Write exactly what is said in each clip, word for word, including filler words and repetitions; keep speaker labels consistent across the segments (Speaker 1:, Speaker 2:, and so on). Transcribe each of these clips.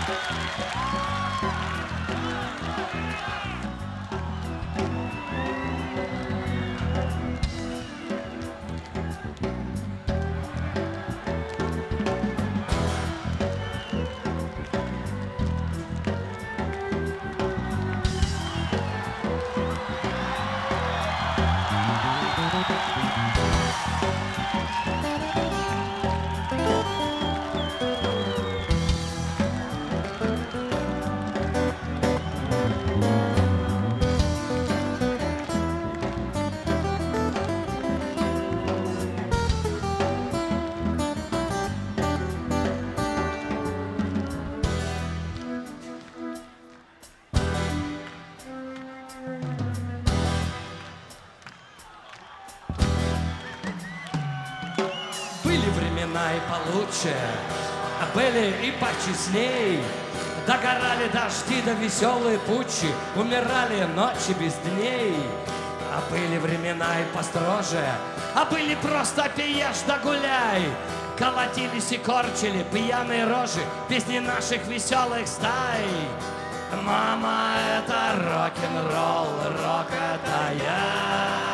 Speaker 1: Были времена и получше, а были и почестней. Догорали дожди да веселые путчи, умирали ночи без дней. А были времена и построже, а были просто пьешь да гуляй. Колотились и корчили пьяные рожи, песни наших веселых стай. Мама, это рок-н-ролл, рок это я.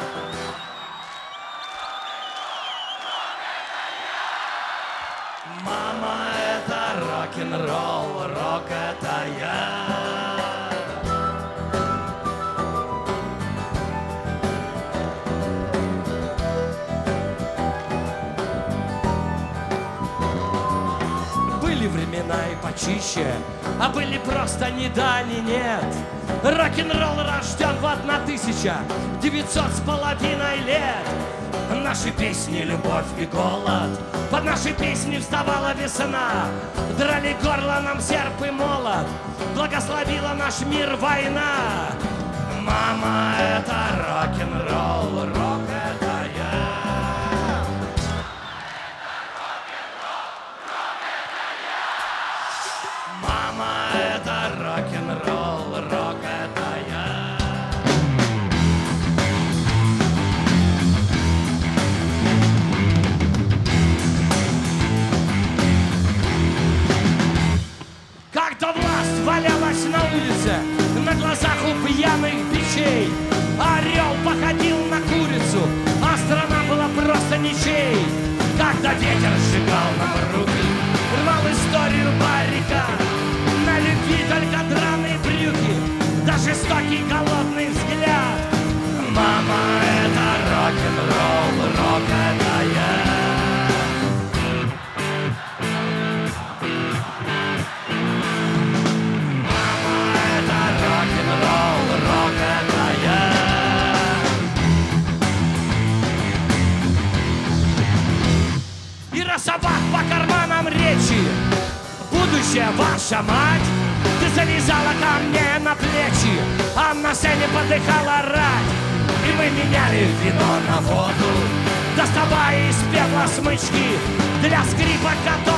Speaker 1: Мама, это рок-н-ролл, рок это я. Были времена и почище, а были просто ни да, ни нет. Рок-н-ролл рожден в одна тысяча девятьсот с половиной лет. Наши песни — любовь и голод, под наши песни вставала весна. Драли горло нам серп и молот, благословила наш мир война. Мама, это рок-н-ролл, рок это я. Мама, это рок-н-ролл, рок это я. Когда власть валялась на улице, на глазах у пьяных бичей, орел походил на курицу, а страна была просто ничей. Когда ветер сжигал нам руки, рвал историю баррикад, на любви только драные брюки, да жестокий голодный взгляд. Мама, это рок-н-ролл, рок это я. И собак по карманам речи, будущее ваша мать. Ты залезала ко мне на плечи, а на сцене подыхала рать. И мы меняли вино на воду, доставая из пепла смычки для скрипок, которые